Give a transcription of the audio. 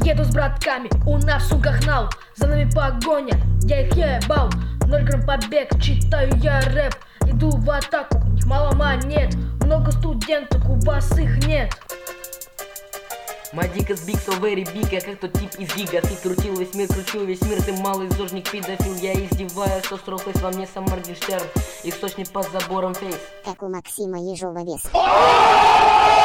Еду с братками, у нас в сумках нал. За нами погоня, я их ебал. 0 грамм побег, читаю я рэп. Иду в атаку, у них мало монет. Много студенток, у вас их нет. My dick is big, so very big, я как тот тип из Гига. Ты крутил весь мир, ты малый зожник, педофил. Я издеваюсь, что срокаясь во мне сам Моргенштерн. Источник под забором фейс. Как у Максима Ежова вес.